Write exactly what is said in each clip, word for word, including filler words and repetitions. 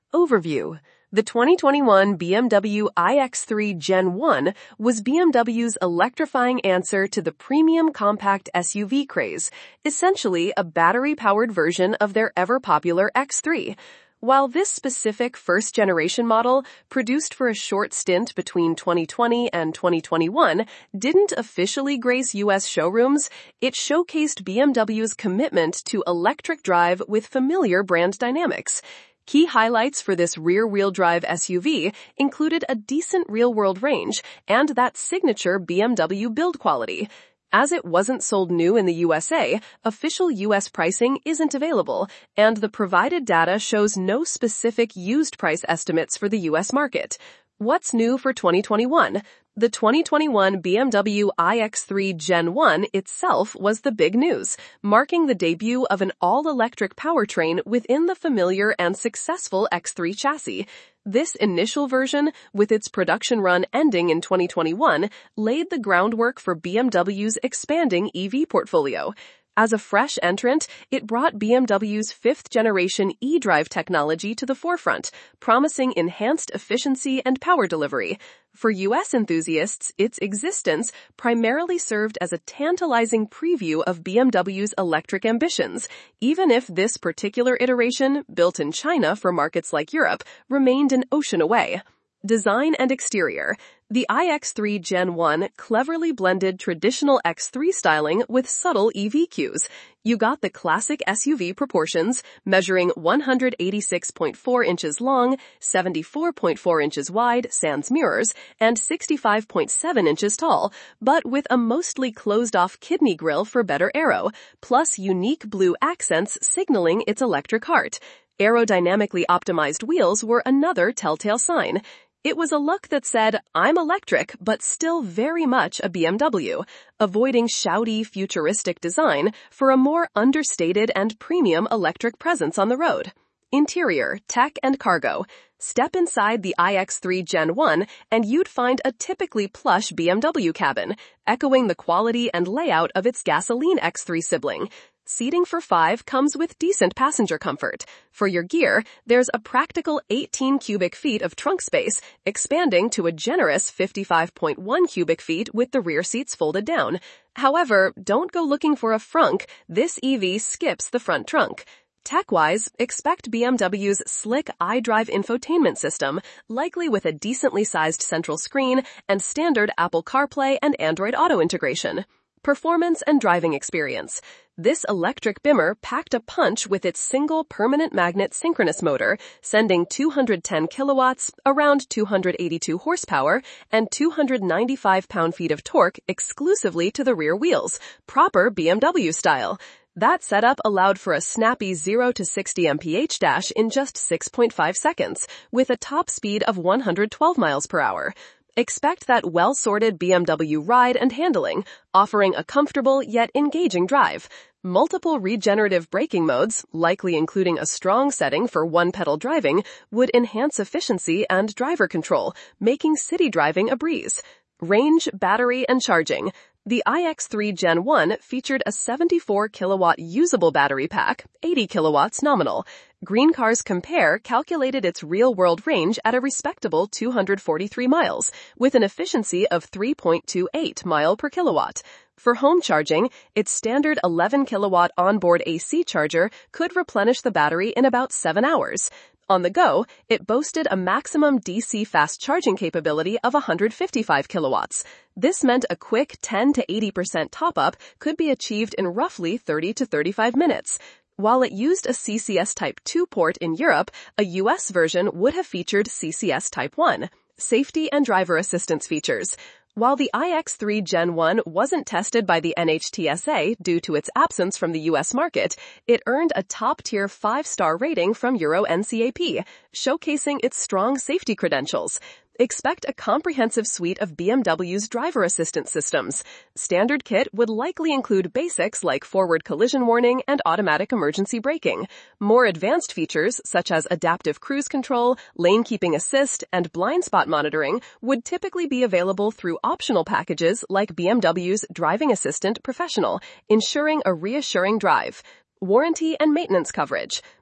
Overview. The twenty twenty-one B M W i X three Gen one was B M W's electrifying answer to the premium compact S U V craze, essentially a battery-powered version of their ever-popular X three. While this specific first-generation model, produced for a short stint between twenty twenty and twenty twenty-one, didn't officially grace U S showrooms, it showcased B M W's commitment to electric drive with familiar brand dynamics. Key highlights for this rear-wheel drive S U V included a decent real-world range and that signature B M W build quality. As it wasn't sold new in the U S A, official U S pricing isn't available, and the provided data shows no specific used price estimates for the U S market. What's new for twenty twenty-one? The twenty twenty-one B M W i X three Gen one itself was the big news, marking the debut of an all-electric powertrain within the familiar and successful X three chassis. This initial version, with its production run ending in twenty twenty-one, laid the groundwork for B M W's expanding E V portfolio. As a fresh entrant, it brought B M W's fifth-generation eDrive technology to the forefront, promising enhanced efficiency and power delivery. For U S enthusiasts, its existence primarily served as a tantalizing preview of B M W's electric ambitions, even if this particular iteration, built in China for markets like Europe, remained an ocean away. Design and exterior. The i X three Gen one cleverly blended traditional X three styling with subtle E V cues. You got the classic S U V proportions, measuring one hundred eighty-six point four inches long, seventy-four point four inches wide, sans mirrors, and sixty-five point seven inches tall, but with a mostly closed-off kidney grille for better aero, plus unique blue accents signaling its electric heart. Aerodynamically optimized wheels were another telltale sign. It was a look that said, I'm electric, but still very much a B M W, avoiding shouty, futuristic design for a more understated and premium electric presence on the road. Interior, tech, and cargo. Step inside the i X three Gen one and you'd find a typically plush B M W cabin, echoing the quality and layout of its gasoline X three sibling. Seating for five comes with decent passenger comfort. For your gear, there's a practical eighteen cubic feet of trunk space, expanding to a generous fifty-five point one cubic feet with the rear seats folded down. However, don't go looking for a frunk. This E V skips the front trunk. Tech-wise, expect B M W's slick iDrive infotainment system, likely with a decently sized central screen and standard Apple CarPlay and Android Auto integration. Performance and driving experience. This electric bimmer packed a punch with its single permanent magnet synchronous motor, sending two hundred ten kilowatts, around two hundred eighty-two horsepower, and two hundred ninety-five pound-feet of torque exclusively to the rear wheels, proper B M W style. That setup allowed for a snappy zero to sixty miles per hour dash in just six point five seconds, with a top speed of one hundred twelve miles per hour. Expect that well-sorted B M W ride and handling, offering a comfortable yet engaging drive. Multiple regenerative braking modes, likely including a strong setting for one-pedal driving, would enhance efficiency and driver control, making city driving a breeze. Range, battery, and charging. The i X three Gen one featured a seventy-four kilowatt usable battery pack, eighty kilowatts nominal. Green Cars Compare calculated its real-world range at a respectable two hundred forty-three miles, with an efficiency of three point two eight miles per kilowatt. For home charging, its standard eleven kilowatt onboard A C charger could replenish the battery in about seven hours. On the go, it boasted a maximum D C fast charging capability of one hundred fifty-five kilowatts. This meant a quick ten to eighty percent top-up could be achieved in roughly thirty to thirty-five minutes. While it used a C C S Type two port in Europe, a U S version would have featured C C S Type one. Safety and driver assistance features. While the i X three Gen one wasn't tested by the N H T S A due to its absence from the U S market, it earned a top-tier five-star rating from Euro N C A P, showcasing its strong safety credentials. Expect a comprehensive suite of B M W's driver assistance systems. Standard kit would likely include basics like forward collision warning and automatic emergency braking. More advanced features, such as adaptive cruise control, lane keeping assist, and blind spot monitoring, would typically be available through optional packages like B M W's Driving Assistant Professional, ensuring a reassuring drive. Warranty and maintenance coverage.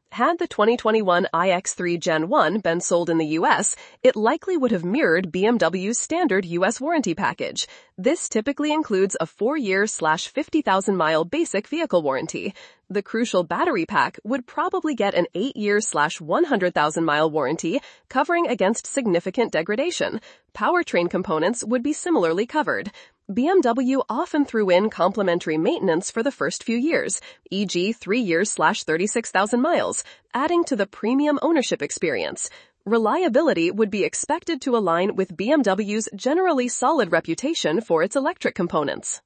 Had the twenty twenty-one i X three Gen one been sold in the U S, it likely would have mirrored B M W's standard U S warranty package. This typically includes a four-year slash fifty thousand mile basic vehicle warranty. The crucial battery pack would probably get an eight-year slash one hundred thousand mile warranty covering against significant degradation. Powertrain components would be similarly covered. B M W often threw in complimentary maintenance for the first few years, for example three years slash thirty-six thousand miles, adding to the premium ownership experience. Reliability would be expected to align with B M W's generally solid reputation for its electric components.